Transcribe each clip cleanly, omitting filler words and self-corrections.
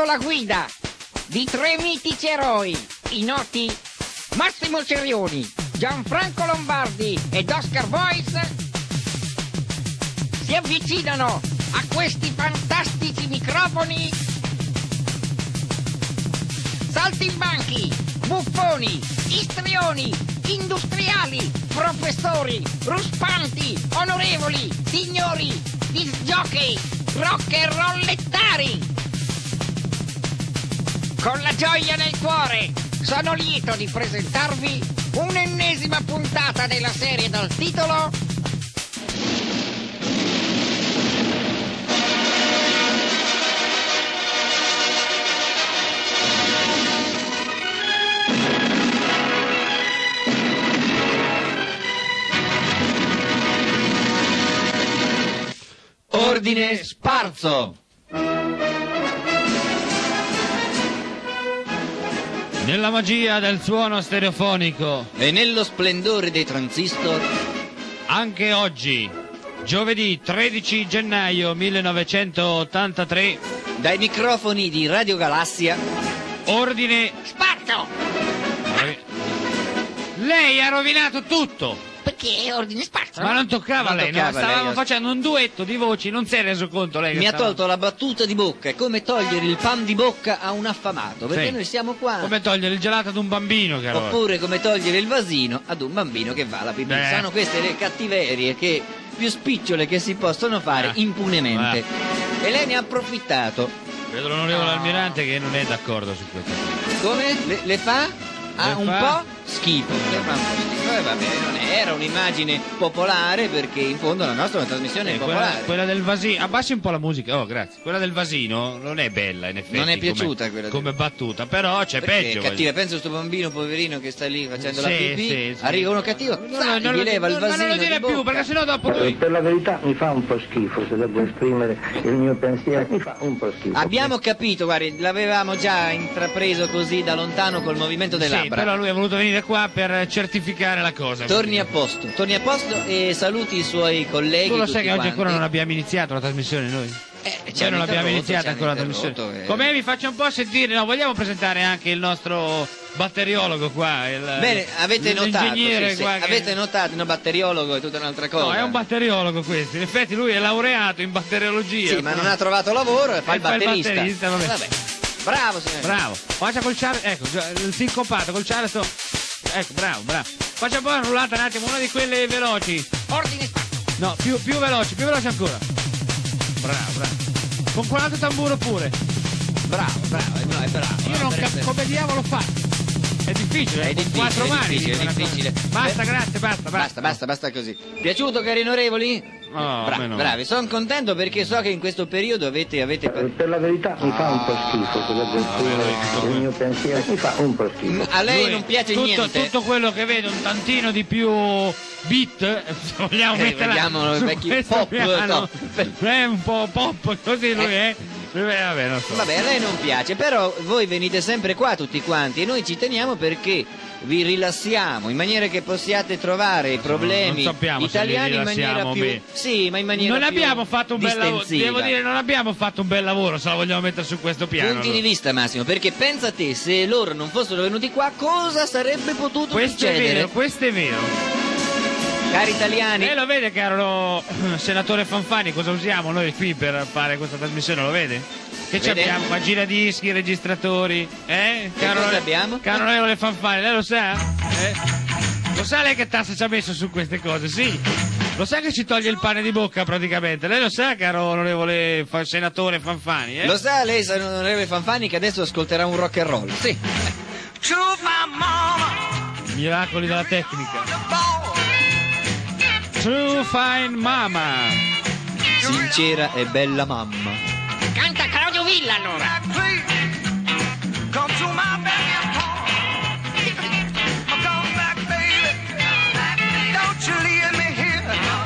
la guida di tre mitici eroi, i noti Massimo Cerioni, Gianfranco Lombardi ed Oscar Voice, si avvicinano a questi fantastici microfoni saltimbanchi, buffoni, istrioni, industriali, professori, ruspanti, onorevoli, signori, disjockey, rock e rollettari. Con la gioia nel cuore sono lieto di presentarvi un'ennesima puntata della serie dal titolo Ordine Sparso. Nella magia del suono stereofonico E nello splendore dei transistor, anche oggi, giovedì 13 gennaio 1983, dai microfoni di Radio Galassia, Ordine... Sparso! Lei ha rovinato tutto! Perché Ordine Sparso? Ma non toccava Non lei, toccava no? Stavamo lei. facendo un duetto di voci, non si è reso conto lei che mi ha stava- tolto la battuta di bocca. È come togliere il pan di bocca a un affamato, perché Sì. noi siamo qua. Come togliere il gelato ad un bambino, caro. Oppure come togliere il vasino ad un bambino che va alla pipì. Beh. Sono queste le cattiverie che più spicciole che si possono fare impunemente. E lei ne ha approfittato. Vedo l'onorevole Almirante che non è d'accordo su questo. Come? Le fa? Le Un fa? po' schifo. Le fa un po' schifo. Vabbè, non era un'immagine popolare, perché in fondo la nostra è una trasmissione popolare. Quella del vasino, abbassi un po' la musica, oh grazie. Quella del vasino non è bella in effetti. Non è come- piaciuta quella come battuta, però c'è Perché peggio. è cattiva, pensa a questo bambino poverino che sta lì facendo la Sì, pipì, sì. arriva uno cattivo, Non gli leva il ma vasino non lo dire di più, bocca. perché sennò dopo lui... Per la verità mi fa un po' schifo, se devo esprimere il mio pensiero, mi fa un po' schifo. Abbiamo capito, guardi, l'avevamo già intrapreso così da lontano col movimento delle Sì, labbra. però lui è voluto venire qua per certificare la cosa. Torni a posto e saluti i suoi colleghi. Tu lo tutti sai che oggi ancora non quanti. abbiamo iniziato la trasmissione noi? Ci hanno non abbiamo interrotto, iniziato ci hanno ancora la interrotto, trasmissione. Come vi faccio un po' sentire, no, vogliamo presentare anche il nostro batteriologo qua. Bene, avete notato, l'ingegnere sì, qua che- avete notato, no, batteriologo è tutta un'altra cosa. No, è un batteriologo questo. In effetti lui è laureato in batteriologia. Sì, ma non ha trovato lavoro e fa il batterista. vabbè. Bravo, signore. Bravo. Faccia col ciaro, ecco, il sincopato, col ciaro sto. Ecco, bravo. Faccia poi una rullata un attimo, una di quelle veloci. Ordine Sparso! No, più veloci ancora. Bravo. Con quell'altro tamburo pure. Bravo, no, è bravo. Io non capisco come diavolo fa. È difficile, È con difficile, quattro è mani. difficile, dico è una cosa. difficile. Basta, grazie, basta. Basta così. Piaciuto, cari onorevoli? No, a me no. Bravi, sono contento perché so che in questo periodo avete Per la verità mi fa un po' schifo, se devo esprimere il mio pensiero, mi fa un po' schifo. a lei Lui, non piace niente. Tutto quello che vede un tantino di più beat, se vogliamo metterla vediamo su vecchi questo pop, piano. no. È un po' pop, così lui è. Vabbè, non so. Vabbè, a lei non piace, però voi venite sempre qua tutti quanti e noi ci teniamo perché vi rilassiamo in maniera che possiate trovare i problemi non sappiamo se italiani li in maniera rilassiamo più bene. sì, ma in maniera Non più abbiamo fatto un bel lavoro, distensiva. devo dire, non abbiamo fatto un bel lavoro se la vogliamo mettere su questo piano. Punti di vista, Massimo, perché pensa te, se loro non fossero venuti qua, cosa sarebbe potuto Questo è succedere? vero, questo è vero. Cari italiani, Lei lo vede, caro senatore Fanfani, cosa usiamo noi qui per fare questa trasmissione, lo vede? Che ci Vede? abbiamo? Ma giradischi, registratori, Che cosa abbiamo? Caro onorevole Fanfani, lei lo sa? Lo sa lei che tassa ci ha messo su queste cose, sì? Lo sa che ci toglie il pane di bocca praticamente? Lei lo sa, caro onorevole senatore Fanfani, lo sa lei, onorevole Fanfani, che adesso ascolterà un rock and roll? Sì. Miracoli della tecnica. True Fine Mama. Sincera e bella mamma. Canta Claudio Villa allora! Come to my backyard home. Come back, baby. Don't you leave me here.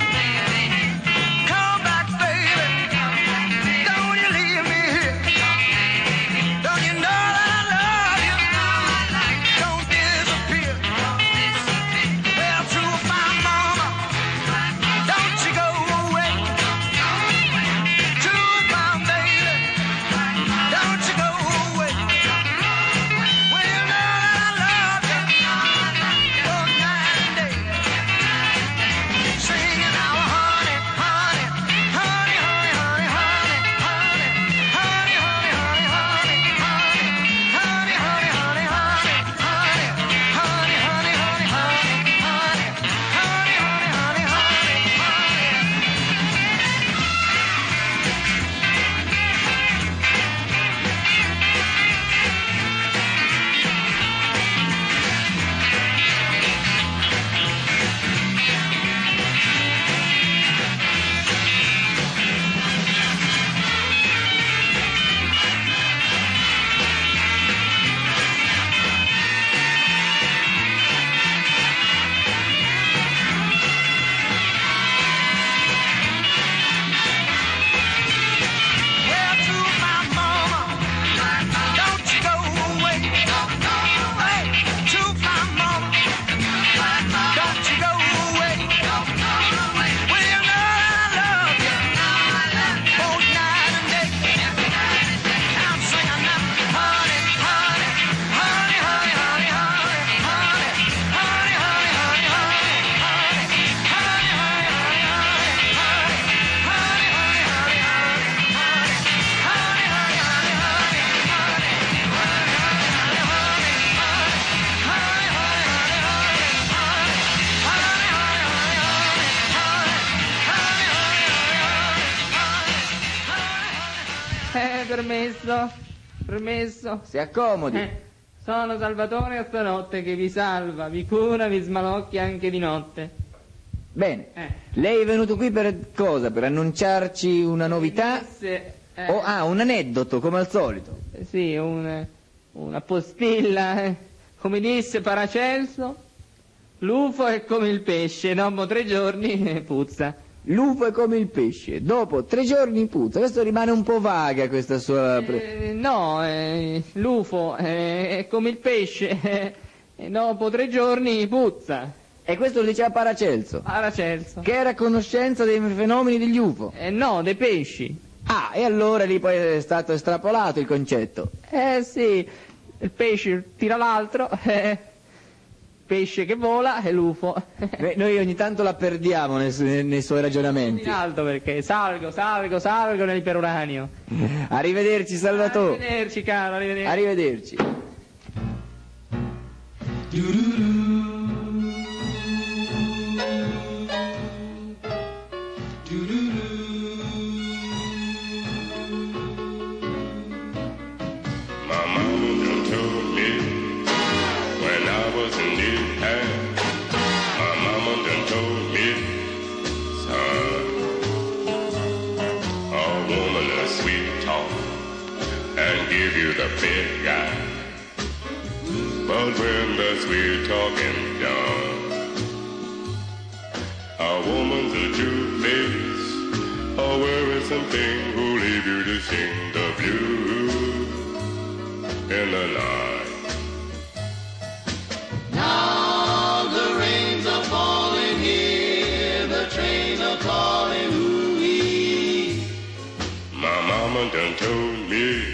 Come back, baby. Don't you leave me here. Don't you know that I love you? Don't disappear. Well, true, my mama. Don't you go away. True, my baby. Don't permesso. Permesso. Si accomodi. Sono Salvatore a stanotte che vi salva, vi cura, vi smalocchia anche di notte. Bene. Lei è venuto qui per cosa? Per annunciarci una novità? Un aneddoto, come al solito. Sì, una postilla. Come disse Paracelso, l'UFO è come il pesce, dopo 3 giorni puzza. L'UFO è come il pesce, dopo 3 giorni puzza. Questo rimane un po' vaga questa sua... l'UFO è come il pesce, e dopo 3 giorni puzza. E questo lo diceva Paracelso? Paracelso. Che era a conoscenza dei fenomeni degli UFO? No, dei pesci. Ah, e allora lì poi è stato estrapolato il concetto. Sì, il pesce tira l'altro, pesce che vola e l'UFO. Noi ogni tanto la perdiamo nei suoi ragionamenti. In alto perché salgo nell'iperuranio. Arrivederci Salvatore. Arrivederci caro, arrivederci. Arrivederci. My mama done told me when I was in Japan. My mama done told me, son, a woman of sweet talk and give you the big guy. But when the sweet talking done, a woman's a true face, a worrisome thing who leave you to sing the blues in the night. Now the rains are falling here, the trains are calling, ooh-wee. My mama done told me,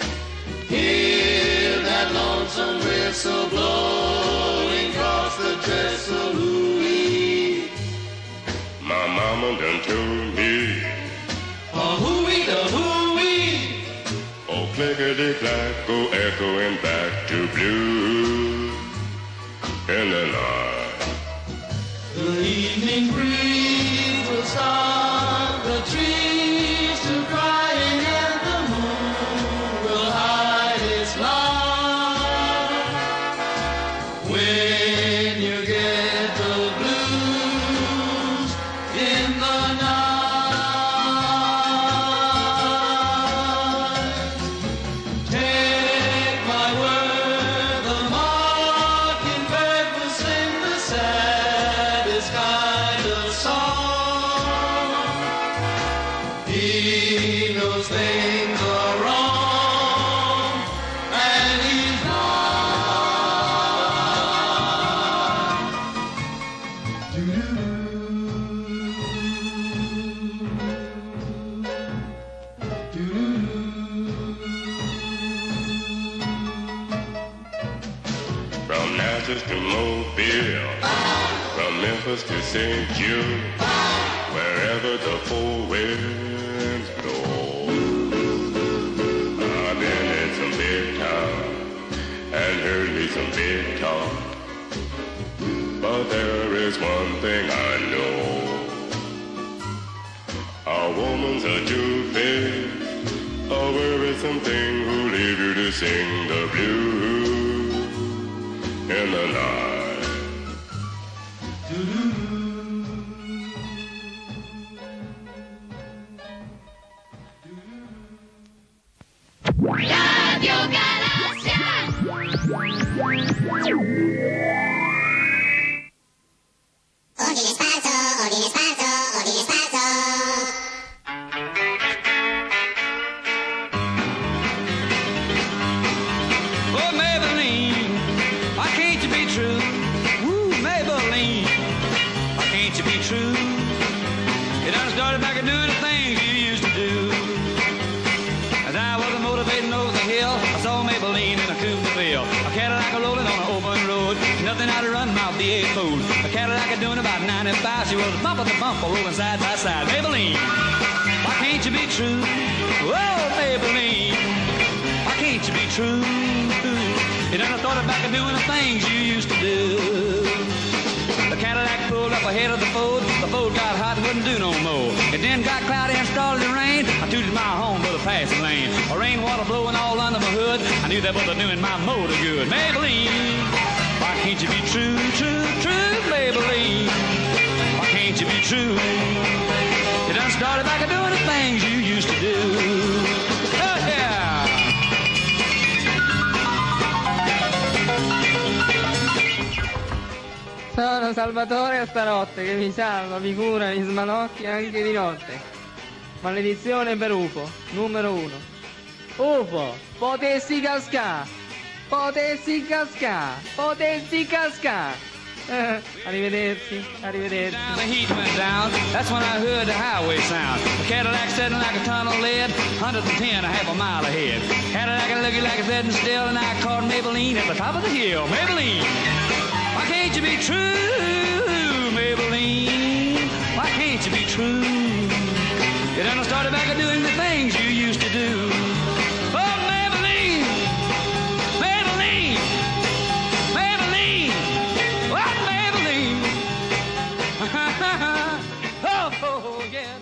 Hear that lonesome whistle blowing across the trestle, ooh-wee. my mama done told me, A hooey da hooey. oh clickety-clack, go echoing back to blue in the night. The evening breeze will start the trees to crying and the moon will hide its light. When you get the blues in the night, take my word, the mockingbird will sing the saddest kind of song. He knows things are wrong, and he's right. From Nazareth to Mobile, from Memphis to St. Jude, wherever the four winds blow. I've been in some big town and heard me some big talk, but there is one thing I know. A woman's a two-faced, a worrisome thing who leave you to sing the blues in the night. Radio Galassia. Ordine sparso, ordine sparso, ordine sparso. Oh, Maybelline, why can't you be true? Woo, Maybelline, why can't you be true? You done started back and doing the things you used to do. As I was motivating over the hill, I saw Maybelline in a Coupe-de-Ville. A Cadillac rolling on an open road, nothing how to run my V8 food. A Cadillac doing about 95, she was bumper to bumper, rolling side by side. Maybelline, why can't you be true? Oh, Maybelline, why can't you be true? You done thought about doing the things you used to do. The Cadillac pulled up ahead of the Ford got hot and wouldn't do no more. It then got cloudy and started to rain. I tooted my horn, but the passing lane. Rainwater blowing all under my hood. I knew that wasn't doing my motor good. Maybelline, why can't you be true, true, true, Maybelline? Why can't you be true? You done started back doing the things you used to do. Oh yeah! Sono Salvatore a stanotte che mi salva, mi cura, mi smanocchia anche di notte. Maledizione per UFO, numero 1. UFO, potessi cascà, potessi cascà, potessi cascà. Arrivederci, arrivederci. Down the heat went down, that's when I heard the highway sound. A Cadillac sitting like a ton of lead, 110 a half a mile ahead. Cadillac looking like it's dead still, and I caught Maybelline at the top of the hill. Maybelline, why can't you be true, Maybelline? Why can't you be true? You done started back doing the things you used to do. Oh, Maybelline, Maybelline, Maybelline, what Maybelline? Oh, yeah,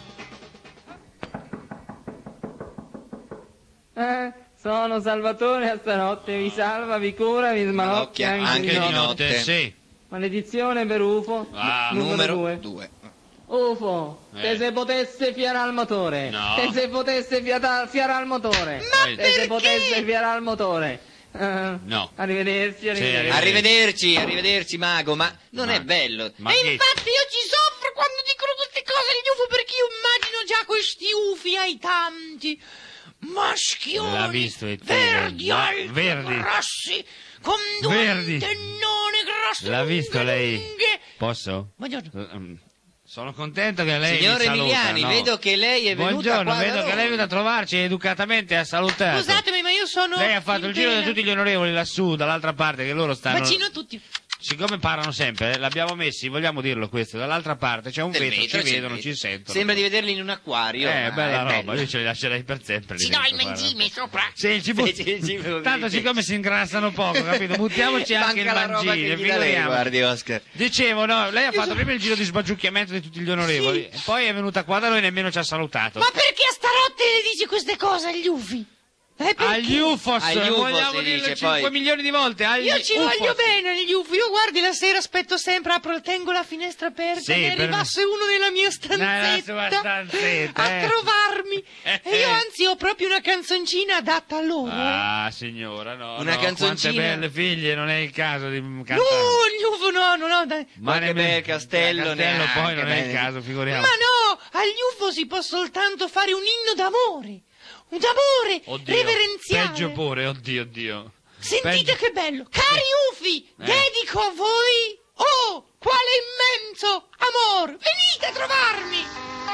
now. Sono Salvatore a stanotte, vi salva, vi cura, vi smanocchia anche di notte. Sì. Maledizione per UFO, numero 2. UFO, te se potesse fiare al motore, No. te se potesse fiare al motore, te se potesse fiare al motore. No. Arrivederci, arrivederci. Arrivederci, arrivederci, mago, ma non è bello. Ma E che- infatti io ci soffro quando dicono queste cose agli UFO, perché io immagino già questi UFI ai tanti, maschioni, L'ha visto il verdi, tigre, alti, verdi. grossi, con due Verdi. antennone grosse, L'ha visto lunghe, lei? lunghe. Posso? Buongiorno. Sono contento che lei Signor mi saluta, Emiliani, no? vedo che lei è venuta Buongiorno, qua da vedo che noi. lei è venuta a trovarci educatamente, ha salutato. Scusatemi, ma io sono Lei ha fatto in il giro di pena. tutti gli onorevoli lassù, dall'altra parte, che loro stanno... Bacino tutti. Siccome parlano sempre, l'abbiamo messi, vogliamo dirlo questo, dall'altra parte c'è un Del vetro, vetro, ci c'è vedono, il vetro. ci sentono. Sembra di vederli in un acquario. ma Bella è roba, bello. io ce li lascerei per sempre. Ci lì do il dentro, guarda. mangime sopra. Sì, il cibo... Sì, il cibo, Tanto sì. siccome si ingrassano poco, capito? Buttiamoci anche il Manca la roba mangime, che gli dà lei, figuriamoci. guardi, Oscar. Dicevo, no, lei ha fatto prima il giro di sbagiucchiamento di tutti gli onorevoli, e poi è venuta qua da noi e nemmeno ci ha salutato. Ma perché a starotte le dici queste cose agli UFI? Perché? Agli UFOS, Agli UFOS vogliamo si dirlo dice, 5 poi. milioni di volte. Agli Io ci UFOS. voglio bene agli UFI, io guardi la sera aspetto sempre, tengo la finestra aperta, Sì, che per- arrivasse uno nella mia Nella sua stanzetta, a trovarmi. E io anzi ho proprio una canzoncina adatta a loro. Ah, signora, no. Una no, canzoncina. Quante belle figlie, non è il caso di cantare. No, gli UFO no, dai. Ma che nemmeno- bel castello, Castello neanche, poi non è il bene. caso, figuriamo. Ma no, agli UFO si può soltanto fare un inno d'amore. Un d'amore Oddio, reverenziale. peggio pure, oddio. Sentite Peggio- che bello. Cari UFI, dedico a voi. Oh, quale immenso amor. Venite a trovarmi.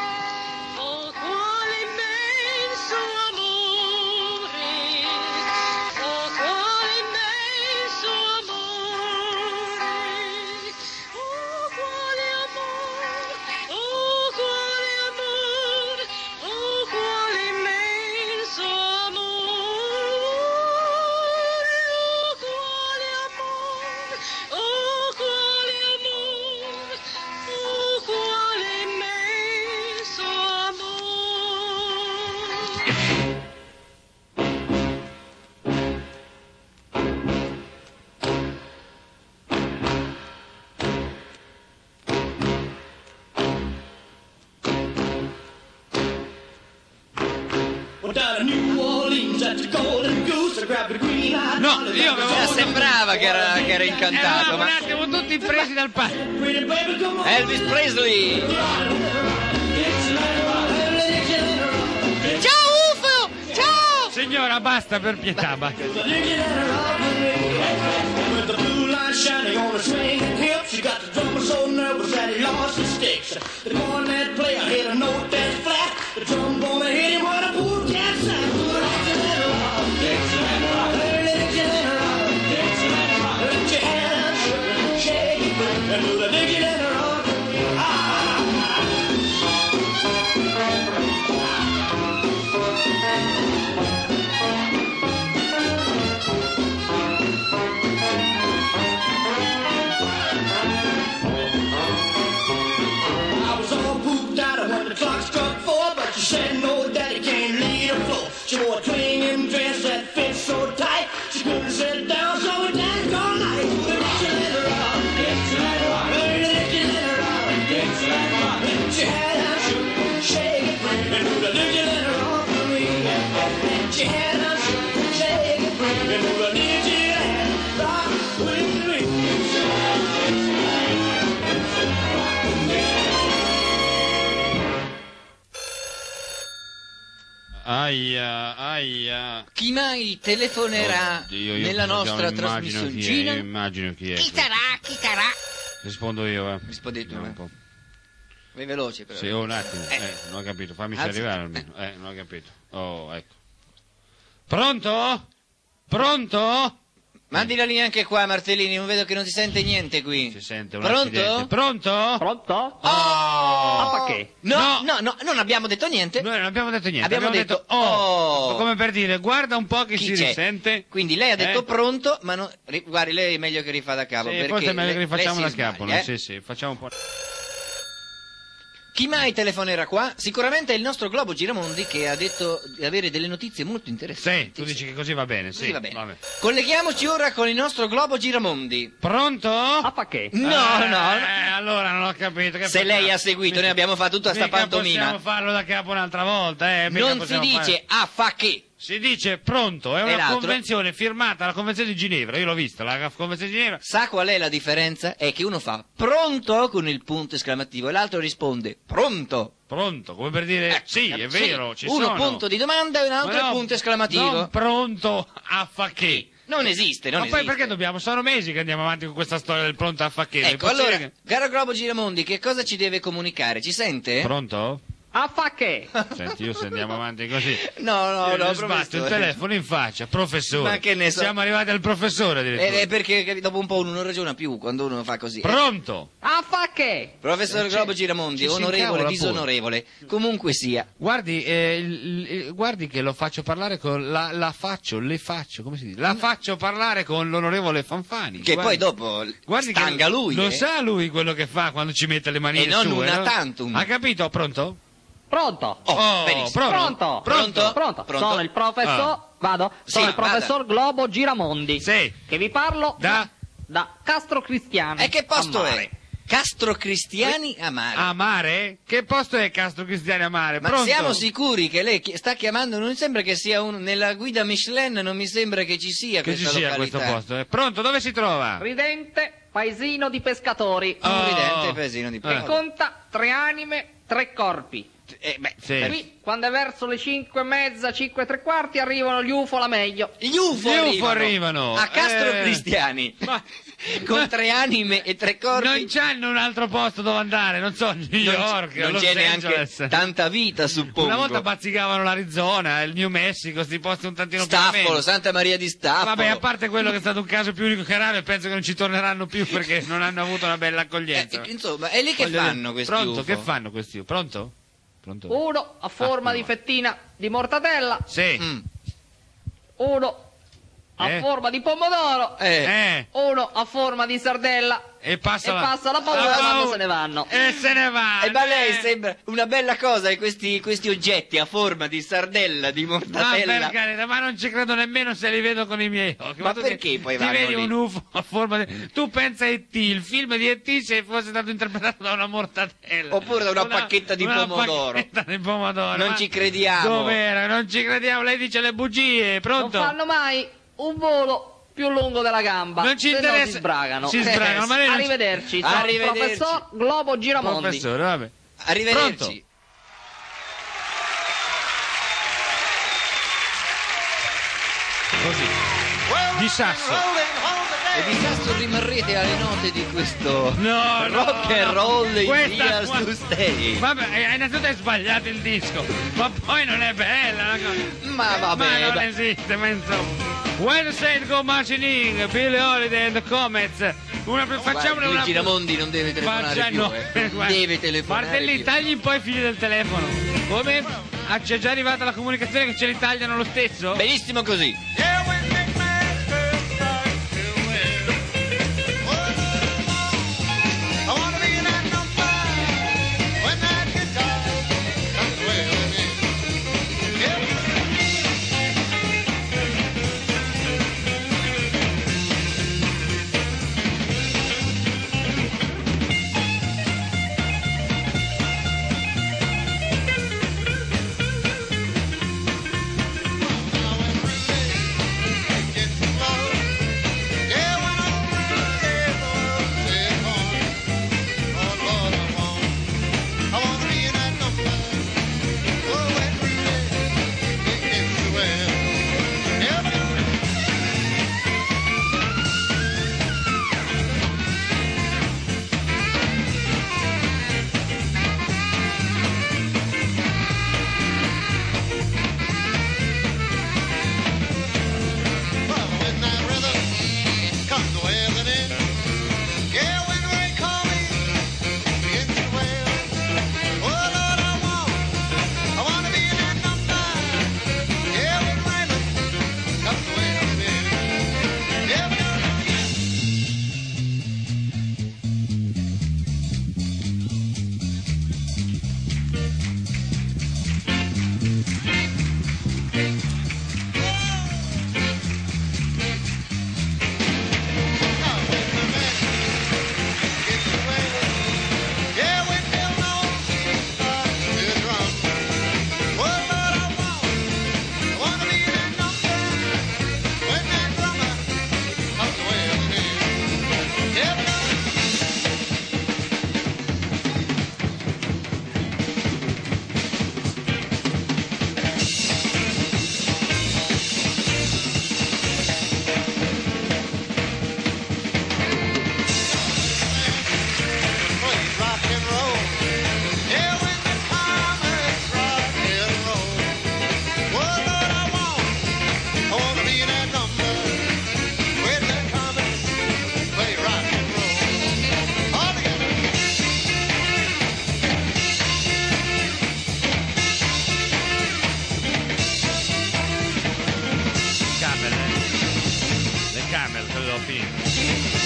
Oh, quale immenso amore. Oh, quale immenso amore. Oh, quale amore. Oh, quale amore. Oh, quale immenso amore. Oh, quale amore. Oh, quale amore. Oh, quale immenso amore. Well, down in New Orleans at the Golden Goose, I grabbed a green eye. No, io avevo... Sembrava che era incantato, Eravamo un ma... attimo tutti presi dal palco. Pretty baby, come on. Elvis Presley! Ciao UFO! Ciao! Signora, basta, per pietà, basta. With the blue light shining on her swinging hips, she got the drummer so nervous that he lost his sticks. The cornet player hit a note that's flat. The trombone hit him with a poor cat sack. Let your hands shake and do the digging in the rock. I was all pooped out when the clock struck 4, but you said no, daddy can't lead a Aia. Chi mai telefonerà Oddio, io nella nostra trasmissioncina? Io immagino chi è. Chi sarà? Rispondo io, Rispondi tu, Vediamo un po'. Vai veloce però. Sì, un attimo. Non ho capito. Fammi Alza. arrivare almeno. Non ho capito. Oh, ecco. Pronto? Mandi la linea anche qua, Martellini, non vedo che non si sente niente qui. Si sente un Pronto? accidente. Pronto? Pronto? Oh! Perché? No, non abbiamo detto niente. Noi non abbiamo detto niente. Abbiamo detto, oh! Come per dire, guarda un po' che Chi si c'è? risente. Quindi lei ha detto Eh? pronto, ma non... guardi, lei è meglio che rifà da capo. Sì, perché forse è meglio che lei rifacciamo si da sbaglia, capo. No? Sì, facciamo un po'. Chi mai telefonerà qua? Sicuramente è il nostro Globo Giramondi che ha detto di avere delle notizie molto interessanti. Sì, tu dici che così va bene, Così sì. va bene. Vabbè. Colleghiamoci ora con il nostro Globo Giramondi. Pronto? Perché? No. Allora non ho capito. Che Se facciamo? lei ha seguito, noi abbiamo fatto tutta sta Mica pantomima. possiamo farlo da capo un'altra volta, mica Non si possiamo dice fare- a fa che. Si dice pronto, è E una l'altro? convenzione firmata, la convenzione di Ginevra, io l'ho vista, la convenzione di Ginevra. Sa qual è la differenza? È che uno fa pronto con il punto esclamativo e l'altro risponde pronto. Pronto, come per dire sì, è vero, ci uno sono. punto di domanda e un altro Ma no, punto esclamativo. Non pronto a fa che. Non esiste, non Ma esiste. poi perché dobbiamo? Sono mesi che andiamo avanti con questa storia del pronto a fa che. Ecco, allora, caro Globo Giramondi, che cosa ci deve comunicare? Ci sente? Pronto? Perché? Senti, io se andiamo avanti così. No, Io no, gli sbatto il telefono in faccia, professore. Ma che ne so. Siamo arrivati al professore addirittura. È perché dopo un po' uno non ragiona più quando uno fa così. Pronto? Perché? Professor Globo Giramondi, ci si onorevole, incavola pure. disonorevole, comunque sia. Guardi, guardi che lo faccio parlare con le faccio, come si dice? La faccio parlare con l'onorevole Fanfani. Che Guardi- poi dopo guardi stanga che lui. Lo sa lui quello che fa quando ci mette le manine E non sue, una no? tantum. Ha capito? Pronto? Pronto? Oh, benissimo. pronto. Pronto? Pronto? Sono il professor... Vado? Sono Sì, il professor Globo Giramondi. Sì. Che vi parlo Da? Castro Cristiano. E che posto a mare. è? Castro Cristiani a mare. A mare? Che posto è Castro Cristiani a mare? Ma Pronto? siamo sicuri che lei sta chiamando? Non mi sembra che sia nella guida Michelin, non mi sembra che ci sia Che ci questa sia località. questo posto? Pronto, dove si trova? Ridente paesino di pescatori. Un Oh. ridente paesino di Che Padova. conta 3 anime, 3 corpi. Sì. Qui, quando è verso le 5:30, 5:15, arrivano gli UFO la meglio. Gli UFO, Gli UFO arrivano. a Castro Cristiani Ma con 3 anime e 3 corpi. non c'hanno un altro posto dove andare, non so, New York, non Los c'è Angeles. neanche tanta vita, suppongo. Una volta bazzicavano l'Arizona, il New Mexico, sti posti un tantino più Staffolo, ameni. Santa Maria di Staffolo. Vabbè, a parte quello che è stato un caso più unico che raro e penso che non ci torneranno più perché non hanno avuto una bella accoglienza. Insomma, è lì che Voglio dire, fanno questi Pronto, UFO? che fanno questi UFO? Pronto? Pronto? Uno a forma Ah, di no. fettina di mortadella, Sì. Mm. uno a forma di pomodoro, uno a forma di sardella. E passa la paura quando se ne vanno. E se ne va. E ma lei sembra una bella cosa e questi oggetti a forma di sardella, di Ma mortadella. per carità, ma non ci credo nemmeno se li vedo con i miei occhi. Ma tu perché ti, poi ti vanno vedi lì? un UFO a forma di... Tu pensa a E.T., il film di E.T. se fosse stato interpretato da una mortadella. Oppure da una pacchetta di pomodoro. Pacchetta di pomodoro. Non ma ci crediamo. Dov'era? Non ci crediamo. Lei dice le bugie. Pronto? Non fanno mai un volo più lungo della gamba. Non ci se interessa. No si sbragano. Si sbragano, ma lei non ci- Arrivederci. Sono il Arrivederci. professor Globo Giramondi. Professore, vabbè. Arrivederci. Pronto? Così. Di sasso. E di sasso rimarrete alle note di questo No, rock and roll in Questa Years qua- to Stay. Vabbè, innanzitutto hai sbagliato il disco, ma poi non è bella la cosa. Ma vabbè, Ma non dai. esiste, ma insomma. When Saint Go Marching In, Billie Holiday and the Comets. Facciamone Guarda, una. Giramondi non deve telefonare più, guarda. Deve telefonare Martellini, più. tagli un po' i fili del telefono. Come? C'è già arrivata la comunicazione che ce li tagliano lo stesso? Benissimo così.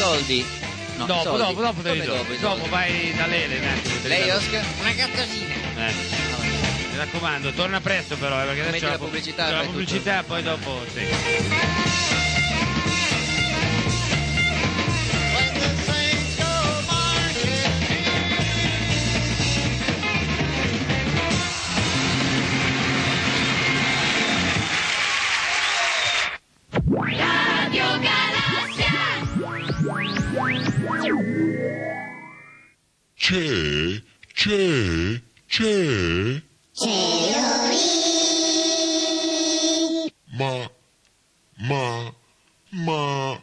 soldi? No, Dopo, soldi. dopo te li Come do. dopo i Dopo soldi? vai da Lele un attimo. te li Lei, do. Oscar? Una gattosina. Mi raccomando, torna presto però, perché adesso Metti c'è la pubblicità, c'è la fai pubblicità, tutto. poi dopo sì. Radio Galassia. C'è. Ma.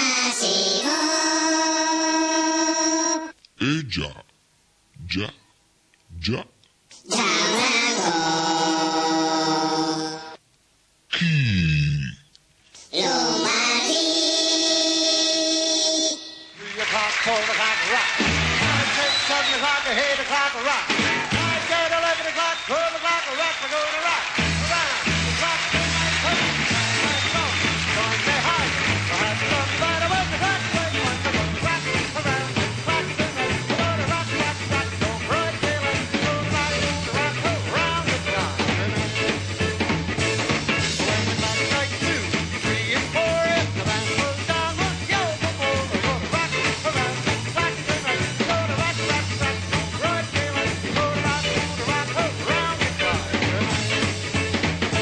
Già. Chi? 3 o'clock, 4 o'clock, rock. 5, 6, 7 o'clock, 8 o'clock, rock. 9, 10, 11 o'clock, 12 o'clock, rock. We're gonna rock around the clock tonight. Don't say hi. We'll have some fun with the clock. We're gonna rock around the clock tonight. We're gonna rock. Don't broad daylight. Everybody rock around the clock tonight. When the clock strikes 2, 3, and 4, if the band goes down, we'll go before. We're gonna rock around the clock tonight. We're gonna rock. Don't broad daylight. We're gonna rock around the clock tonight.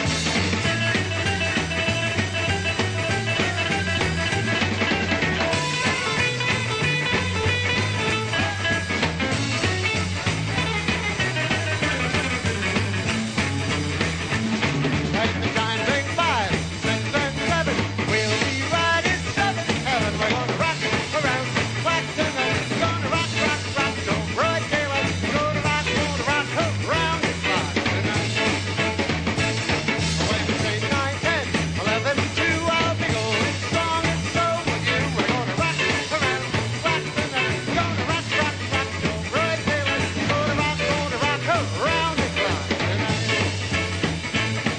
Right behind ring 5, 6, and 7. We'll be riding 7 heaven. We're gonna rock around the clock tonight. Gonna rock. Don't broad daylight. Gonna rock around the clock tonight. When we say 9, 10, 11, 2, I'll be going strong and so will you. We're gonna rock around the clock tonight. Gonna rock. Don't broad daylight. Gonna rock around the clock tonight.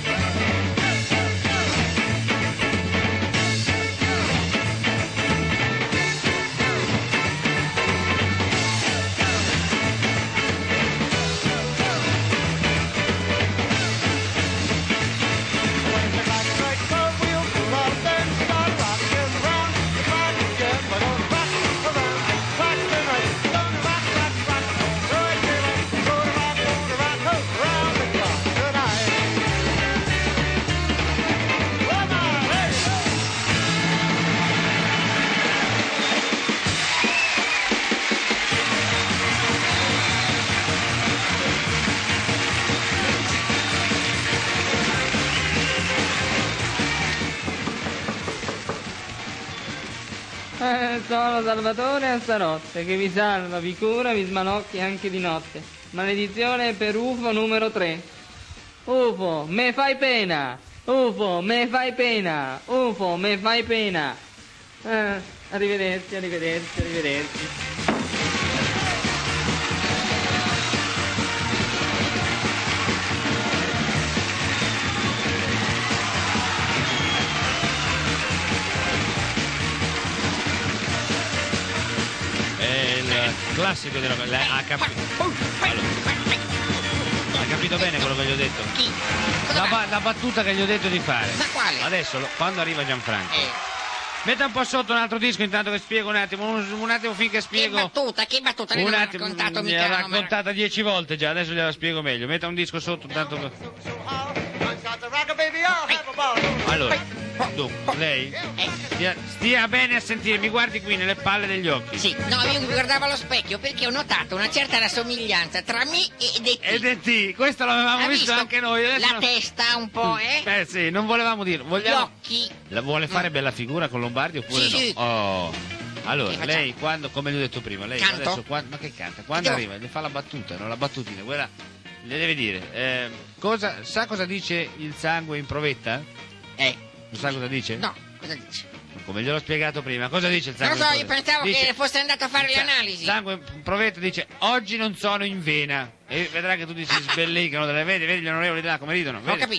When the clock strikes 12, we'll pull off and start rocking round the clock again. We're gonna rock around the clock tonight. Gonna rock. Don't broad daylight. Gonna rock around the clock tonight. Come on, ladies. Sono Salvatore Astarotte che vi salva, vi cura, vi smanocchia anche di notte. Maledizione per UFO numero 3. UFO, me fai pena! UFO, me fai pena! UFO, me fai pena! Arrivederci. È il classico della ha capito bene quello che gli ho detto? Chi? Cosa fa? La battuta che gli ho detto di fare. Ma quale? Adesso, quando arriva Gianfranco. Metta un po' sotto un altro disco intanto che spiego un attimo, un attimo finché spiego. Che battuta? Lei Un non l'ha attimo, raccontato mi mica. ha non me la- raccontata 10 volte già, adesso gliela spiego meglio. Metta un disco sotto intanto. Allora, dunque, lei stia bene a sentire, mi guardi qui nelle palle degli occhi. Sì, no, io mi guardavo allo specchio perché ho notato una certa rassomiglianza tra me ed E.T. Ed è T, questo l'avevamo Ha visto anche noi. Adesso La testa un po', Eh sì, non volevamo dirlo. Gli Vogliamo... occhi. La vuole fare bella figura con Lombardi oppure Sì, no? sì. Oh. Allora, Che facciamo? lei quando, come gli ho detto prima, lei Canto? adesso ma che canta? Quando Devo- arriva, gli fa la battuta, non la battutina, quella le deve dire. Sa cosa dice il sangue in provetta? Non sa cosa dice? No, cosa dice? Come gliel'ho spiegato prima, cosa dice il Non sangue lo so, in io provetta? pensavo Dice, che fosse andato a fare le analisi. sangue in provetta dice oggi non sono in vena e vedrà che tutti si sbellicano, vedi gli onorevoli là come ridono, Ho vedi? capito.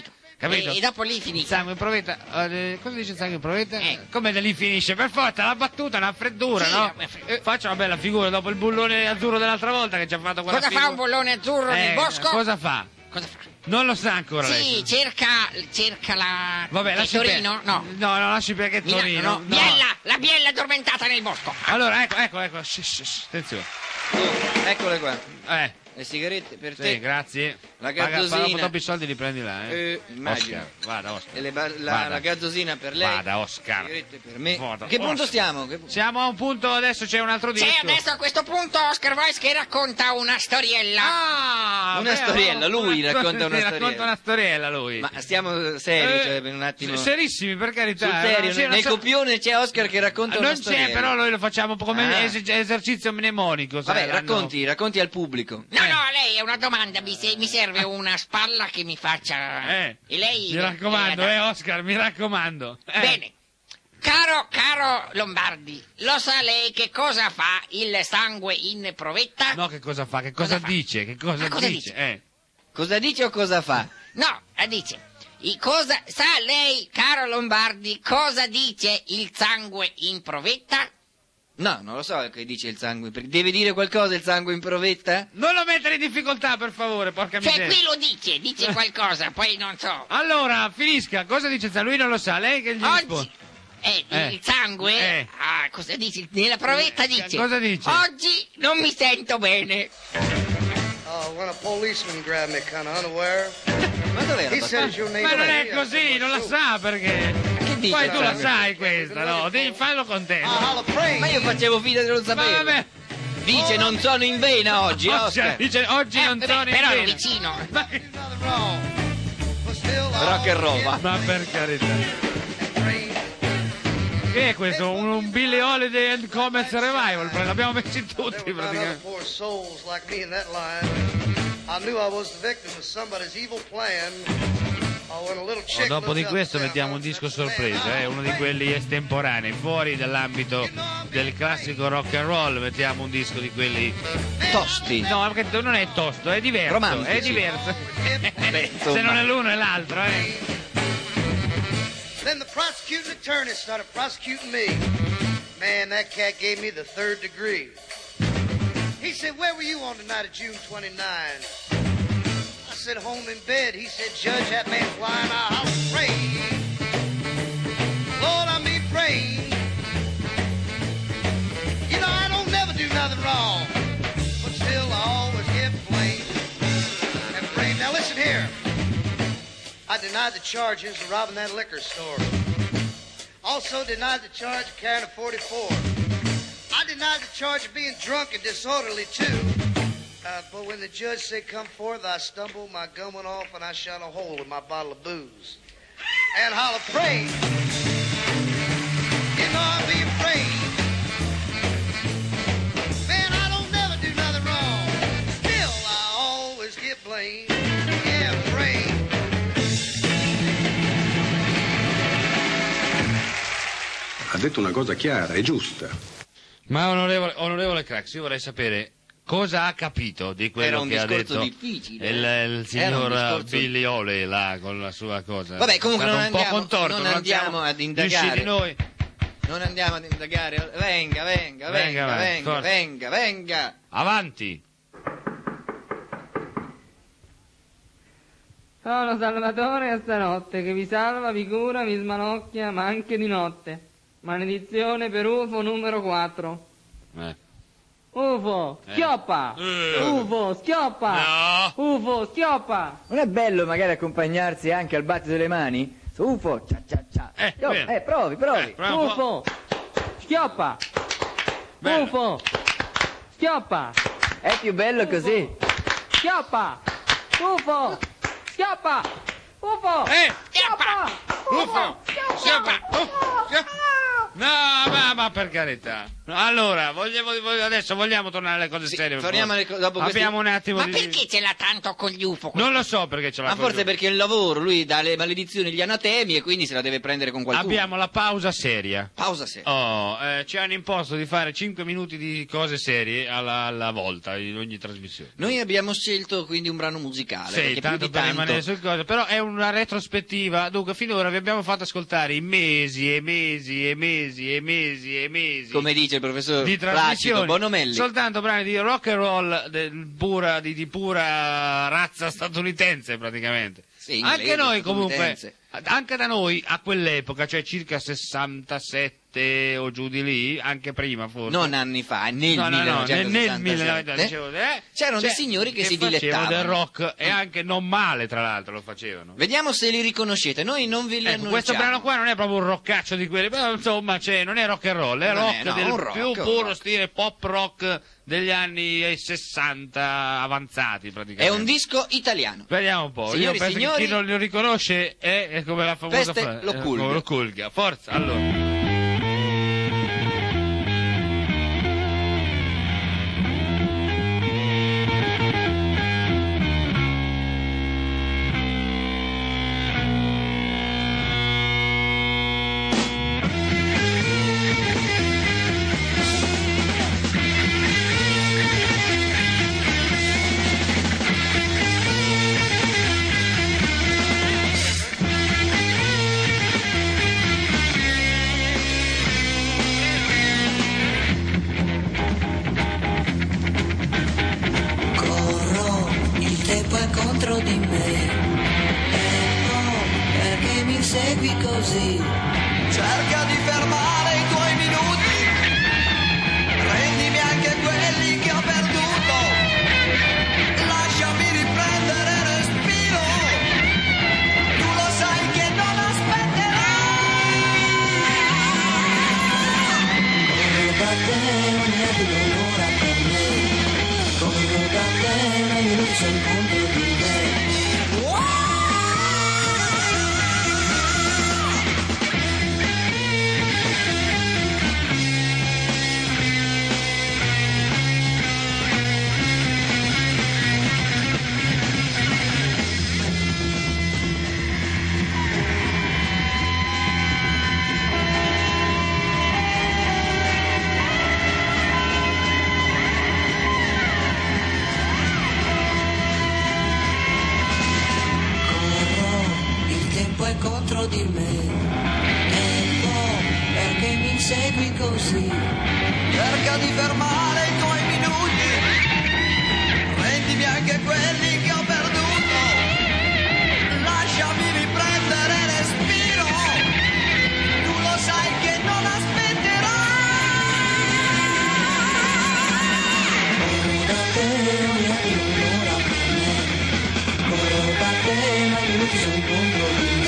capito? E dopo lì Il finisce. sangue in provetta, cosa dice il sangue in provetta? Come da lì finisce? Per forza, la battuta è una freddura, Sì, no? vabbè, Faccia una bella figura dopo il bullone azzurro dell'altra volta che ci ha fatto quella Cosa fa un bollone azzurro nel bosco? Cosa fa? Cosa fa? Non lo sa ancora lei. Sì, cerca la... Vabbè, lasci Pettorino? No. No, lasci perché Torino. No. No. Biella, la biella addormentata nel bosco. Allora, ecco. Shh, attenzione. Eccole qua. Le sigarette per te. Sì, grazie. La Paga gazzosina. troppi soldi li prendi là, immagino. Oscar, vada Oscar. E Vada. la gazzosina per lei. Vada Oscar. Sigarette per me. Vada, Che punto Oscar. stiamo? Siamo a un punto, adesso c'è un altro disco. C'è adesso a questo punto Oscar Voice che racconta una storiella. Una storiella, lui racconta una racconta storiella. una storiella lui. Ma stiamo seri, cioè, per un attimo. Serissimi, per carità. Sul serio, Sì, nel copione c'è Oscar che racconta una non storiella. c'è, però noi lo facciamo come Ah. esercizio mnemonico. sai, Vabbè, racconti al pubblico. No, a lei è una domanda, mi serve una spalla che mi faccia... E lei... Mi raccomando, Oscar, mi raccomando. Bene. Caro Lombardi, lo sa lei che cosa fa il sangue in provetta? No, che cosa fa? Che cosa dice? Che cosa cosa dice? Cosa dice o cosa fa? No, dice... sa lei, caro Lombardi, cosa dice il sangue in provetta? No, non lo so che dice il sangue. Deve dire qualcosa il sangue in provetta? Non lo mettere in difficoltà, per favore, porca miseria. Cioè, qui lo dice qualcosa, poi non so. Allora, finisca. Cosa dice il sangue? Lui non lo sa, lei che gli risponde? Il sangue? Cosa dice? Nella provetta dice... Cosa dice? Oggi non mi sento bene. When a policeman grabbed me kind of unaware. Ma dov'era? He says your name. Ma non è così, non la sa perché... Che dice? Poi tu la sai questa, no? Devi farlo contento. Ma io facevo finta di non Ma sapere. vabbè. Dice non sono in vena oggi, Oscar. Dice oggi non sono in Però bene. ero vicino. Rock and roll, va. Ma per carità. Che è questo? Un Billie Holiday and Comets Revival? L'abbiamo messi tutti praticamente. Poor souls like me in that line. I knew I was the victim of somebody's evil plan. When a little chick Dopo di looked questo up and mettiamo un disco sorpresa, uno di quelli estemporanei, fuori dall'ambito del classico rock and roll, mettiamo un disco di quelli tosti. No, perché non è tosto, è diverso, Romantici. è diverso. Beh, Se non è l'uno è l'altro, Then the prosecuting attorney started prosecuting me. Man, that cat gave me the 3rd degree. He said, where were you on the night of June 29? I said, home in bed. He said, Judge, that man's lying. I was praying. Lord, I mean praying. You know, I don't never do nothing wrong. But still, I always get blamed. And blamed. Now listen here. I denied the charges of robbing that liquor store. Also denied the charge of carrying a 44. I denied the charge of being drunk and disorderly, too. But when the judge said come forth, I stumbled, my gun went off, and I shot a hole in my bottle of booze. And holla, pray. You know I'll be afraid. Man, I don't never do nothing wrong. Still, I always get blamed. Yeah, pray. Ha detto una cosa chiara e giusta. Ma onorevole Crax, io vorrei sapere cosa ha capito di quello che ha detto il signor Billy Ole là con la sua cosa. Vabbè, comunque non un po' andiamo, contorto, non andiamo ad indagare. Di noi. Non andiamo ad indagare. Venga. Avanti. Sono Salvatore a stanotte, che vi salva, vi cura, vi smanocchia, ma anche di notte. Maledizione per UFO numero 4. UFO, schioppa! UFO, schioppa! No. UFO, schioppa! Non è bello magari accompagnarsi anche al battito delle mani? UFO, provi. UFO, schioppa! Bello. UFO, schioppa! È più bello così. Schioppa! UFO, schioppa! UFO, schioppa! UFO, schioppa! No, ma per carità. Allora, adesso vogliamo tornare alle cose serie. Torniamo dopo Abbiamo un attimo Ma di... perché ce l'ha tanto con gli UFO? Non lo so perché ce l'ha Ma con forse lui. perché il lavoro, lui dà le maledizioni, gli anatemi e quindi se la deve prendere con qualcuno. Abbiamo la pausa seria. Pausa seria. Ci hanno imposto di fare 5 minuti di cose serie alla volta in ogni trasmissione. Noi abbiamo scelto quindi un brano musicale. Sì, perché tanto più di per tanto... rimanere sul coso, però è una retrospettiva. Dunque, finora vi abbiamo fatto ascoltare i mesi e mesi e mesi e mesi e mesi, come dice il professor di Placido trasmissioni, Bonomelli. soltanto brani di rock and roll di pura razza statunitense praticamente. Sì, Anche inglese, noi comunque, statunitense. anche da noi a quell'epoca, cioè circa 67 o giù di lì, anche prima forse. Non anni fa, nel No, 1967. nel 1900, c'erano dei signori che si dilettavano del rock e anche non male, tra l'altro, lo facevano. Vediamo se li riconoscete, noi non ve li annunciamo. Questo brano qua non è proprio un roccaccio di quelli, però insomma non è rock and roll, è Non rock è, no, del un rock, più un puro rock. stile pop rock degli anni 60 avanzati È praticamente. un disco italiano. Vediamo un po', Signori, io penso signori, che chi non lo riconosce è come la famosa Peste lo culga. come lo culga. Forza, allora. Corro, il tempo è contro di me. Tempo, perché mi segui così? Cerca di fermare i tuoi minuti, rendimi anche quelli che ho perduto. Lasciami riprendere respiro, tu lo sai che non aspetterai. Corro da te, non è più un'ora per me. Corro da te, ma io non sono contro di me. È contro di me. Tempo, perché mi insegui così? Cerca di fermare i tuoi minuti, rendimi anche quelli che ho perduto. Lasciami riprendere respiro, tu lo sai che non aspetterai. Corro da te, non è più un'ora per me. Corro da te, ma io non sono contro di me.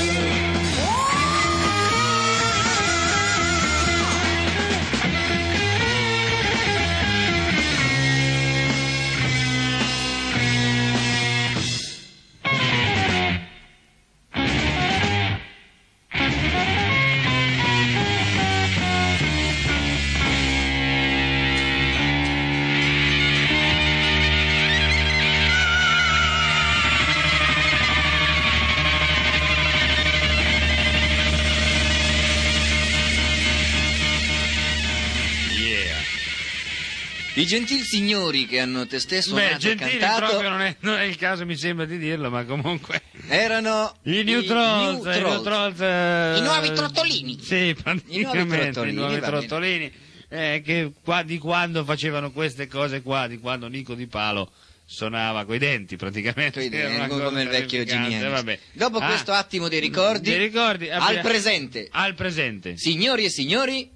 I gentili signori che hanno testé suonato e gentili cantato proprio non è il caso, mi sembra di dirlo, ma comunque erano i New Trolls, I nuovi trottolini. Sì, praticamente i nuovi va bene. trottolini, che di quando facevano queste cose qua, di quando Nico Di Palo suonava coi denti praticamente. Coi Era una denti, cosa come il vecchio terrificante, Gini Hendrix. vabbè. Dopo questo attimo dei ricordi, al presente. Al presente. Signori e signori,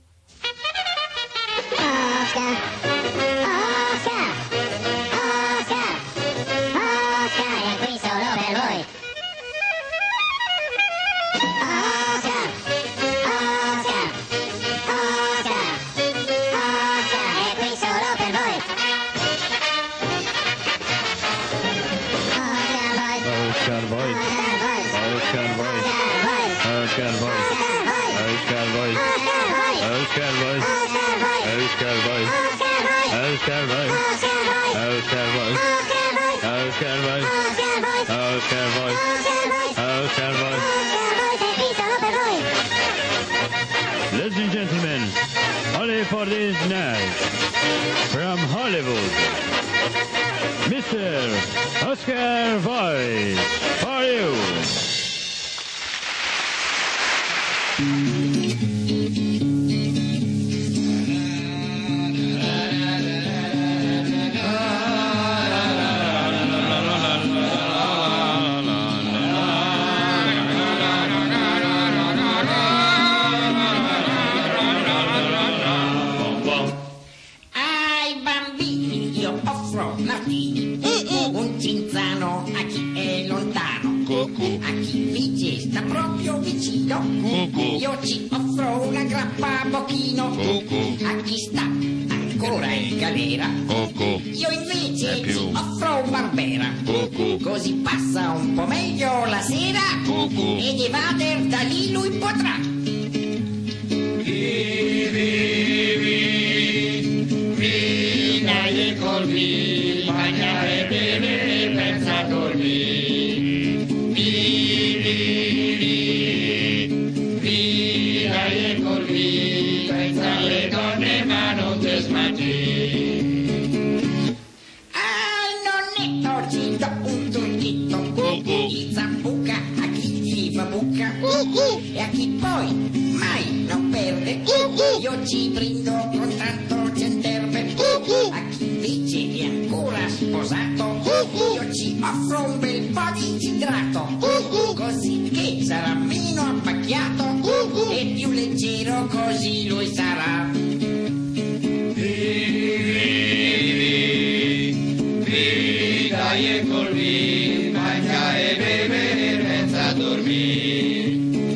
Oscar Boys. Oscar Voice. Oscar Voice. Oscar Voice. Oscar Voice. Oscar Voice. Ladies and gentlemen, only for this night, from Hollywood, Mr. Oscar Voice, for you. Ai bambini io offro martini, un cinzano a chi è lontano, a chi invece sta proprio vicino, io ci offro una grappa a bocchino, a chi sta ancora in galera, io invece ci offro un barbera, così passa un po' meglio la sera ed evader da lì lui potrà. Dai col vino, mangiare, bere, pensa a dormire. Dai col vino, pensa alle donne ma non te smangi. Al nonnetto ci do un trucchetto, gli zambuca a chi ci fa bucca e a chi poi mai non perde, io ci brindo con tanto centerbe, a chi invece è ancora sposato, io ci offro un bel po' di idrato, così che sarà meno appacchiato e più leggero così lui sarà. Vivi, dai e col vino, mangia e beve senza dormire.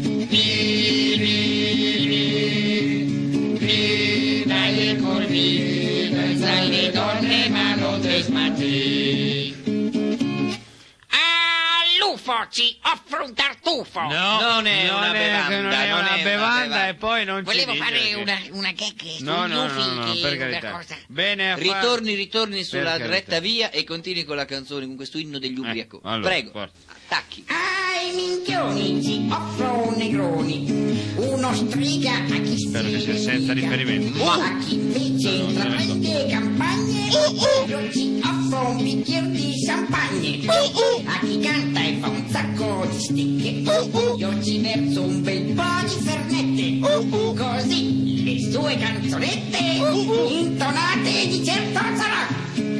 Dai e col vino, pensa alle donne ma non te smangi. All'UFO ci offro un tartufo. No, non è una bevanda, non è una bevanda e poi non Volevo ci dice fare che- una gag sugli No, UFI, per che carità. una cosa. Bene a fare. Ritorni sulla carità. retta via e continui con la canzone, con questo inno degli ubriaconi. allora, Prego, forza. attacchi. Ai minchioni ci offro un negroni, uno striga a chi Spero che sia senza riferimento. a chi invece intraprende campagne, io ci offro un bicchiere di champagne, a chi canta e fa un sacco di sticche, io ci verso un bel po' di fernette, così le sue canzonette intonate di certo sarà.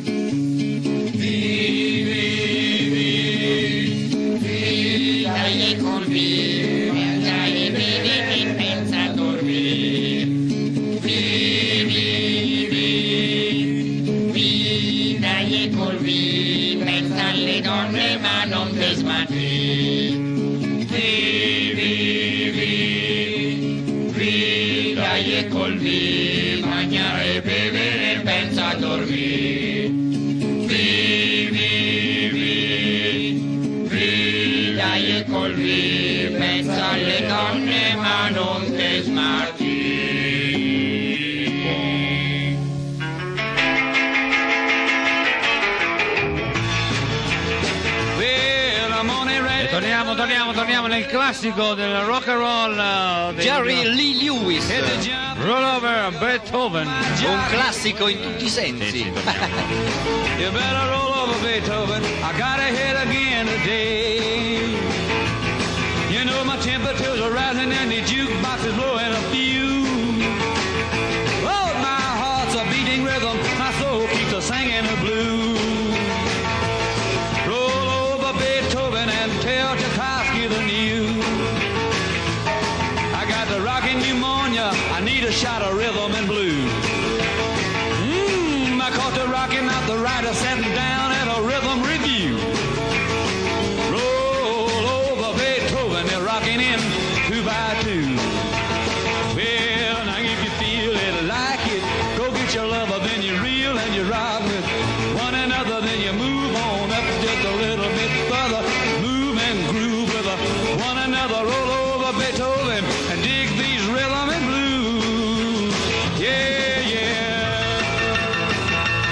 Dai e col vino, dai e beve e pensa a dormire. Dai e col vino, pensa alle donne ma non te smangi. Dai e col vino, mangiare e bere e pensa a dormire. Dai e col vino, pensa alle donne ma non te smarti. E torniamo nel classico del rock and roll Jerry Lee Lewis, Roll Over Beethoven. un classico in tutti i sensi. You better roll over Beethoven, I gotta hit again today. You know my temperature's are rising and the jukebox is blowing a fuse. Oh, my heart's a beating rhythm, my soul keeps a singing the blues. Roll over Beethoven and tell Tchaikovsky the news. I got the rockin' pneumonia, I need a shot of rhythm and blues. I caught the rockin' out the writer sitting down at a rhythm review. Roll over Beethoven, they're rocking in 2 by 2. Well, now if you feel it like it, go get your lover, then you reel and you rock with one another, then you move on up just a little bit further. Move and groove with one another. Roll over Beethoven and dig these rhythm and blues. Yeah, yeah.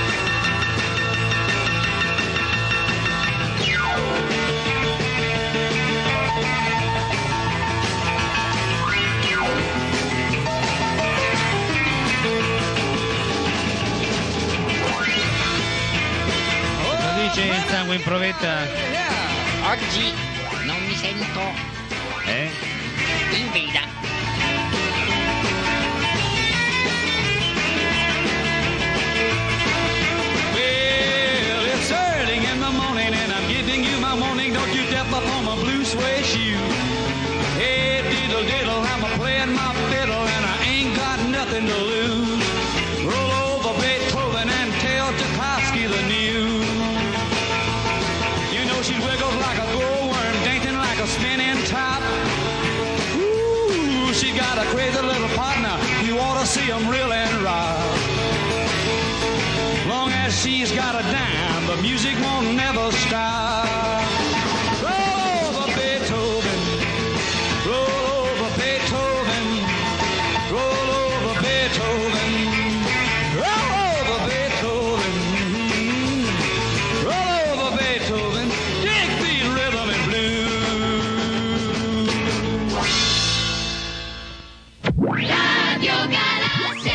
dice il sangue in provetta? Oggi non mi sento in veda. Well, it's early in the morning and I'm giving you my warning. Don't you step up on my blue suede shoe. Hey, diddle diddle, I'm a-playing my fiddle and I ain't got nothing to lose. Roll over Beethoven and tell Tchaikovsky the news. You know she wiggles like a glowworm, dancing like a spinning top. Ooh, she got a crazy little partner. You ought to see 'em reel and rock. Long as she's got a dime, the music won't never stop. Roll over Beethoven, roll over Beethoven, roll over Beethoven, roll over Beethoven, roll over Beethoven, dig beat, rhythm and blues. Radio Galassia.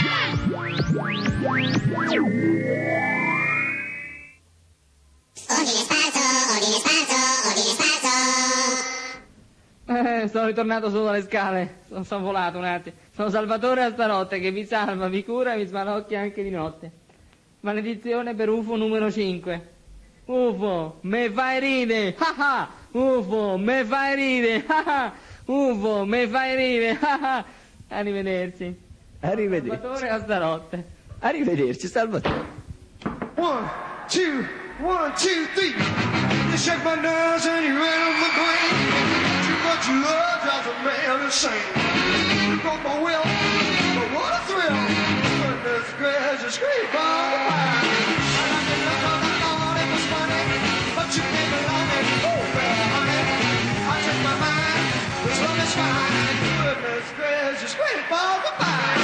Sono ritornato su dalle scale, sono volato un attimo. Sono Salvatore Astarotte che vi salva, vi cura e vi smanocchia anche di notte. Maledizione per UFO numero 5. UFO, me fai ride, ha ha! UFO, me fai ride, ha ha! UFO, me fai ride, ha ha! Arrivederci. Arrivederci. Salvatore Astarotte. Arrivederci, Salvatore. 1, 2, 1, 2, 3. You shake my nerves and you rattle my brain. What you love drives a man insane. You broke my will, but what a thrill. Goodness gracious, great ball of fire. I like to look on the lawn, it was funny, but you came along and oh, well, honey, I took my mind, this love is fine. Goodness gracious, great ball of fire.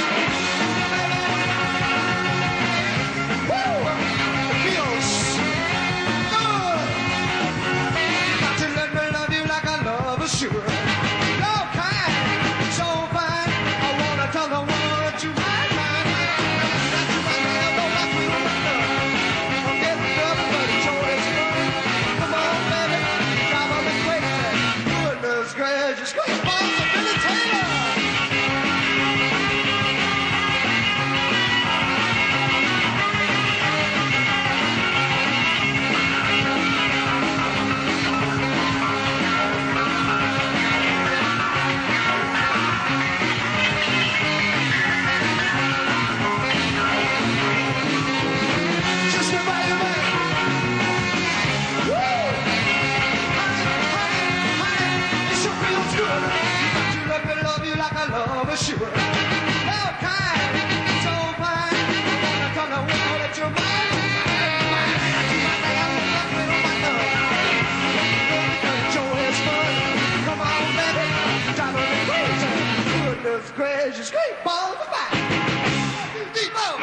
Woo! It feels good. Got to let me love you like I love a sure. You're kind, so fine. I wanna tell the world that you mine, mine, mine. That you might never like we were done. I'm getting up, but it's always fun. Come on, baby, drive me crazy. Goodness gracious, great balls of Billy Taylor. Just a right away. Woo! Honey, honey, honey, it sure feels good. You let me love you like I love a sure. You're kind, so fine. I wanna tell the world that you're mine. Mine. My damn love, little my love. Because Joe is fun. Come on, baby, drive me crazy. Goodness gracious, great balls of fire. Depot.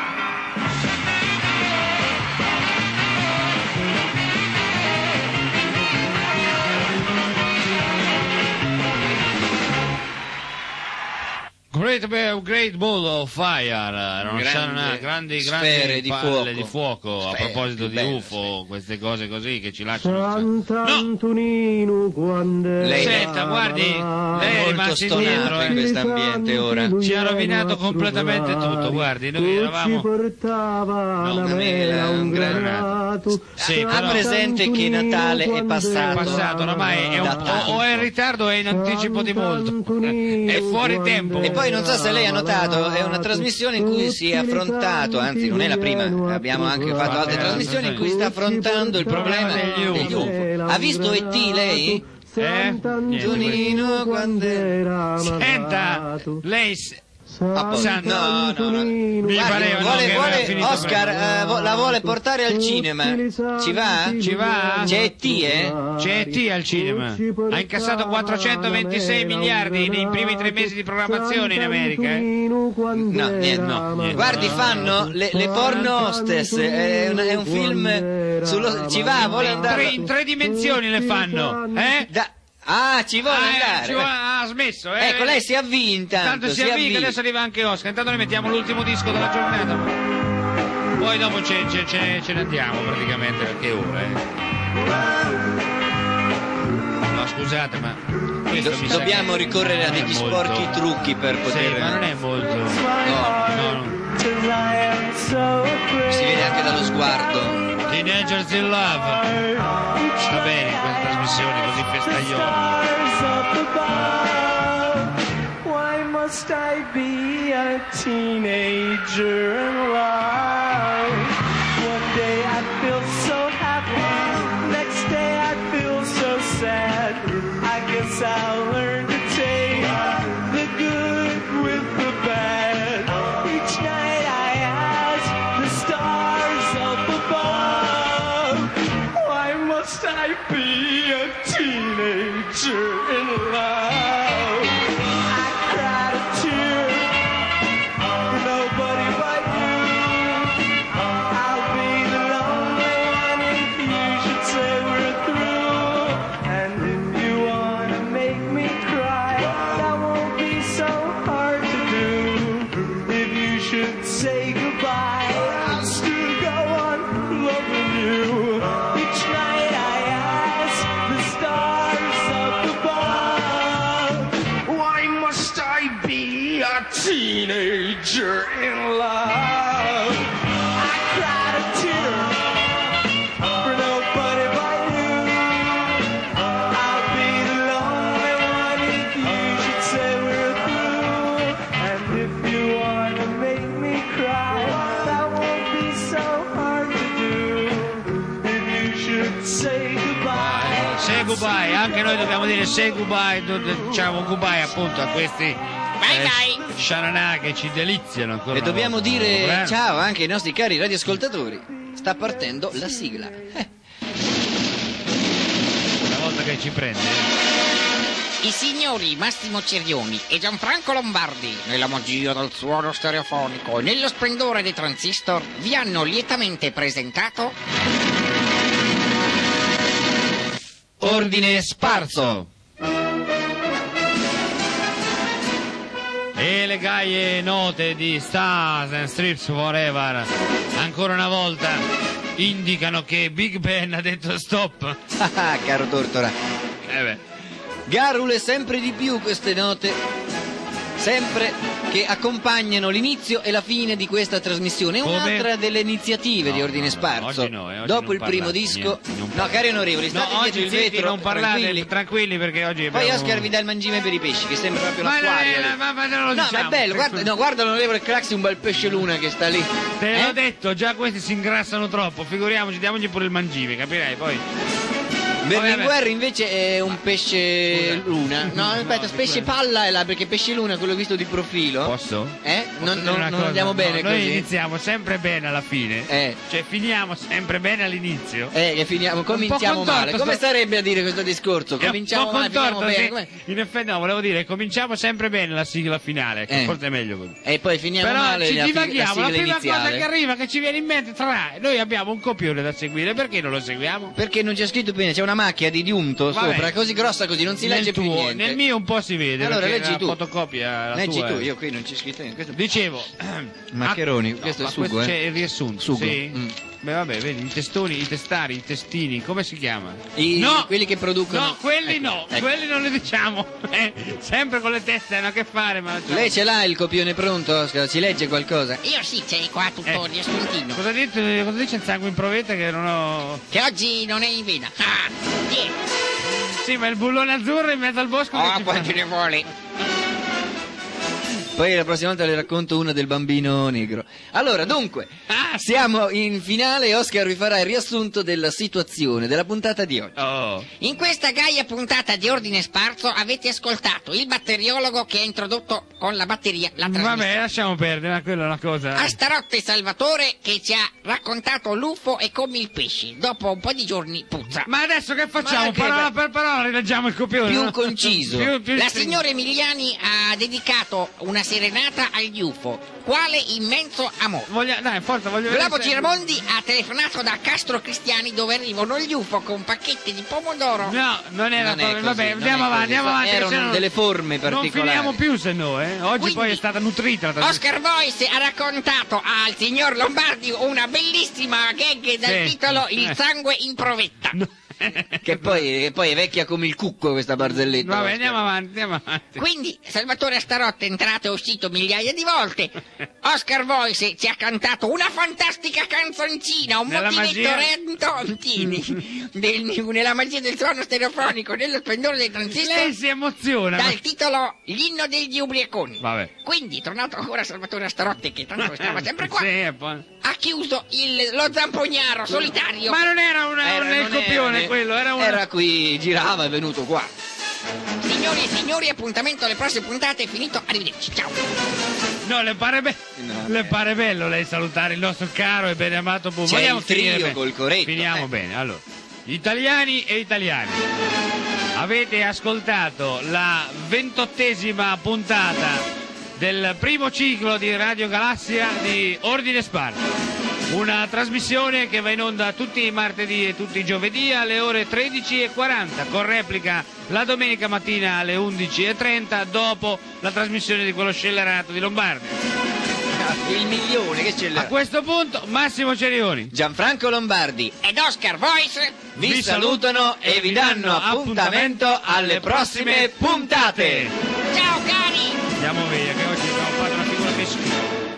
Great Ball of Fire, erano grandi sfere palle di di fuoco. A Sfere, proposito che di bello, UFO, queste cose così che ci lasciano. Sant'Antonino quando Lei- Senta, guardi, lei è molto rimasto stonato indietro, in questo ambiente ora. ci ha rovinato completamente tutto. Guardi, noi ci eravamo. portava No, una una mela, mela, un un granato. Sì, Ha però- presente che Natale è È passato? passato, ormai è Da un, tanto. o è in ritardo o è in anticipo di molto. È fuori tempo. E poi non so se lei ha notato, è una trasmissione in cui si è affrontato, anzi non è la prima, abbiamo anche fatto altre trasmissioni in cui sta affrontando il problema degli UFO. Ha visto E.T. lei? Antonino quando era Senta, lei No, mi Guardi, pareva no, che aveva finito Oscar la vuole portare al cinema. Ci va? Ci va? C'è E.T., C'è E.T. al cinema. Ha incassato 426 miliardi nei primi 3 mesi di programmazione in America. No, niente. Guardi, fanno le porno hostess, è un film sullo... Ci va? Vuole andare? In 3 dimensioni le fanno, eh? Ci vuole andare? Ha smesso, Ecco, lei si avvii intanto. Tanto si avvii che adesso arriva anche Oscar. Intanto noi mettiamo l'ultimo disco della giornata. Poi dopo ce ne andiamo praticamente, perché è ora, No, scusate, ma dobbiamo ricorrere a degli sporchi trucchi per poter... Sì, ma non è molto... No. Si vede anche dallo sguardo. Teenagers in Love. Sta bene in queste trasmissioni così festaglione. Why must I be a teenager in love? One day I feel so happy, next day I feel so sad. I guess I'll learn to take the good with the bad. Each night I ask the stars up above, why must I be a teenager in love? Teenager in love. I cried a tear for nobody but you. I'll be the lonely one if you should say we're through. And if you want to make me cry, that won't be so hard to do. If you should say goodbye. Say goodbye, anche noi dobbiamo dire say goodbye, diciamo goodbye appunto a questi sciaranà che ci deliziano ancora. E dobbiamo dire ciao anche ai nostri cari radioascoltatori. Sta partendo la sigla. Una volta che ci prende. I signori Massimo Cerioni e Gianfranco Lombardi, nella magia del suono stereofonico e nello splendore dei transistor, vi hanno lietamente presentato Ordine Sparso. E le gaie note di Stars and Strips Forever ancora una volta indicano che Big Ben ha detto stop. Caro Tortora. Garrule sempre di più queste note, sempre che accompagnano l'inizio e la fine di questa trasmissione. È un'altra delle iniziative di Ordine Sparso. Oggi dopo il primo disco. No, cari onorevoli, state dietro il vetro. Non parlate tranquilli perché oggi abbiamo... Poi Oscar vi dà il mangime per i pesci, che sembra proprio l'acquario. Ma non lo diciamo. Ma è bello, guarda l'onorevole Craxi, un bel pesce luna che sta lì. Te l'ho detto, già questi si ingrassano troppo, figuriamoci, diamogli pure il mangime, capirai poi. Berlinguer invece è un pesce luna. No, aspetta, pesce palla è là, perché pesce luna quello visto di profilo. Posso? Non andiamo bene così. Noi iniziamo sempre bene alla fine. Cioè finiamo sempre bene all'inizio. Che cominciamo male. Come starebbe a dire questo discorso? Cominciamo male, finiamo bene. In effetti no, volevo dire, cominciamo sempre bene la sigla finale, che forse è meglio così. E poi finiamo però male ci divaghiamo, la prima iniziale. cosa che arriva, che ci viene in mente, noi abbiamo un copione da seguire, perché non lo seguiamo? Perché non c'è scritto bene, c'è una macchia di diunto sopra, così grossa così, non si legge più niente. Nel mio un po' si vede, allora leggi la tu. Fotocopia Leggi tua, tu, io qui non c'è scritto niente. Dicevo, maccheroni, questo è il sugo, c'è il riassunto. Sugo. Sì. Beh, vabbè, vedi, i testoni, i testari, i testini, come si chiama? Quelli che producono. No, quelli quelli non li diciamo. Sempre con le teste hanno a che fare, ma lei ce l'ha il copione pronto, Oscar? Ci legge qualcosa? Io sì, c'è qua tutto il riassuntino. Cosa dice il sangue in provetta che non ho... Che oggi non è in vena. Sì, ma il bullone azzurro in mezzo al bosco. Quanti ne vuole? Poi la prossima volta le racconto una del bambino negro. Allora, dunque, siamo in finale e Oscar vi farà il riassunto della situazione, della puntata di oggi. In questa gaia puntata di Ordine Sparso avete ascoltato il batteriologo che ha introdotto con la batteria la trasmissione. Vabbè, lasciamo perdere, ma quella è una cosa... Astarotte Salvatore che ci ha raccontato l'UFO e come il pesce, dopo un po' di giorni puzza. Ma adesso che facciamo? Parola per parola rileggiamo il copione. Più conciso. La signora Emiliani ha dedicato una serenata agli UFO. Quale immenso amore. Dai, forza, voglio Globo vedere se- Giramondi ha telefonato da Castro Cristiani dove arrivano gli UFO con pacchetti di pomodoro. No, non era Non è proprio. Vabbè, così, andiamo non è avanti, così. andiamo avanti. che Erano sennò delle forme Non particolari. finiamo più se no, eh. Oggi Quindi- poi è stata nutrita la trasmissione. Oscar Voice ha raccontato al signor Lombardi una bellissima gag dal Sì. titolo Il sangue in provetta. Che poi è vecchia come il cucco questa barzelletta. Vabbè, Oscar. andiamo avanti. Quindi Salvatore Astarotta è entrato e uscito migliaia di volte. Oscar Voice ci ha cantato una fantastica canzoncina, un Nella motivetto magia- rentontini nella magia del suono stereofonico, nello splendore dei transistor. Lei si emoziona. Dal titolo L'inno degli ubriaconi. Vabbè. Quindi, tornato ancora Salvatore Astarotti, che tanto stava sempre qua, Sì, e poi- ha chiuso lo zampognaro solitario. Ma non era un non copione quello, era un... Era qui, girava, è venuto qua. Signori e signori, appuntamento alle prossime puntate, è finito, arrivederci, ciao. No, le pare, No, le pare bello lei salutare il nostro caro e bene amato pubblico. C'è Vogliamo il trio finire bene. col coretto, Finiamo bene, allora. Italiani e italiani, avete ascoltato la 28ª puntata del primo ciclo di Radio Galassia di Ordine Sparso. Una trasmissione che va in onda tutti i martedì e tutti i giovedì alle ore 13:40, con replica la domenica mattina alle 11:30 dopo la trasmissione di quello scellerato di Lombardi. Il milione, che c'è A questo punto Massimo Cerioni, Gianfranco Lombardi Ed Oscar Voice vi salutano e vi danno appuntamento alle prossime puntate. Ciao cari! andiamo via che oggi abbiamo fatto una figura meschina.